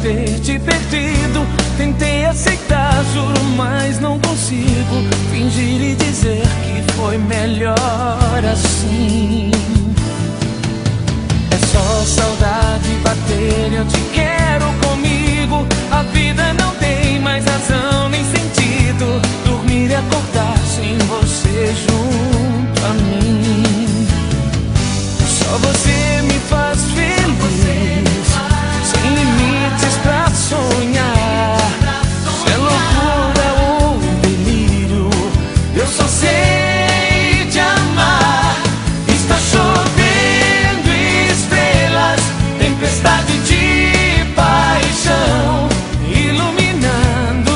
ter te perdido. Tentei aceitar, juro, mas não consigo fingir e dizer que foi melhor assim. É só saudade bater, eu te quero comigo. A vida não tem mais razão nem sentido. Dormir e acordar sem você junto a mim. Só você me faz feliz, sem limites pra sonhar. Se é loucura ou delírio, eu só sei te amar. Está chovendo estrelas, tempestade de paixão, iluminando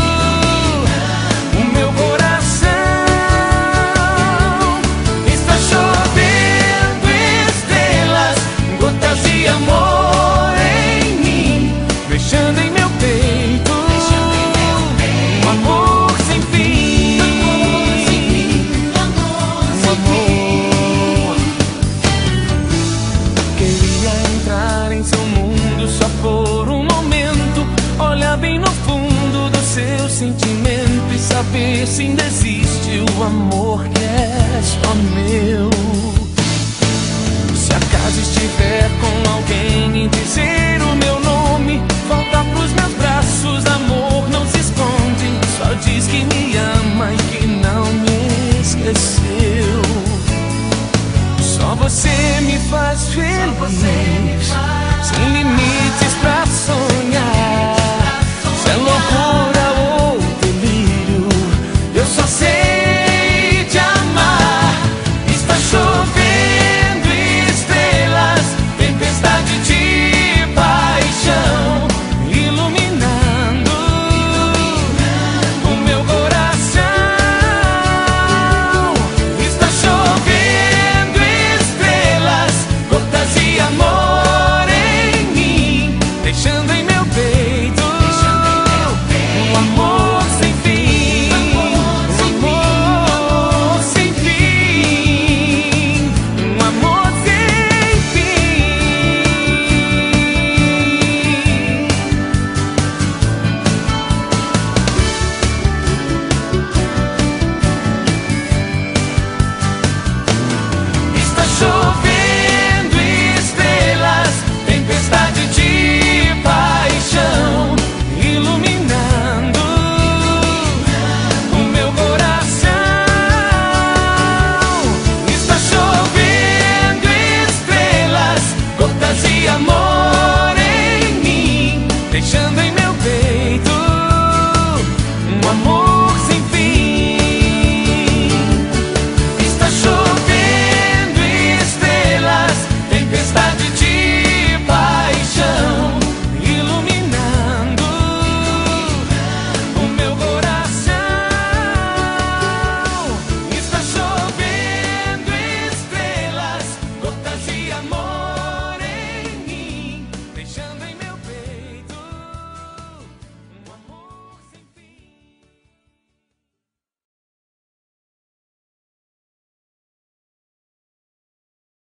o meu coração. Está chovendo estrelas, gotas de amor em mim, deixando em meu peito um amor sem fim. Um amor. Queria entrar em seu mundo só por um momento, olhar bem no fundo do seu sentimento e saber se ainda existe o amor que é só meu. Se acaso estiver com alguém e dizer o meu nome, volta pros meus braços, amor, não se esconde. Só diz que me ama e que não me esqueceu. Só você me faz feliz, sem limites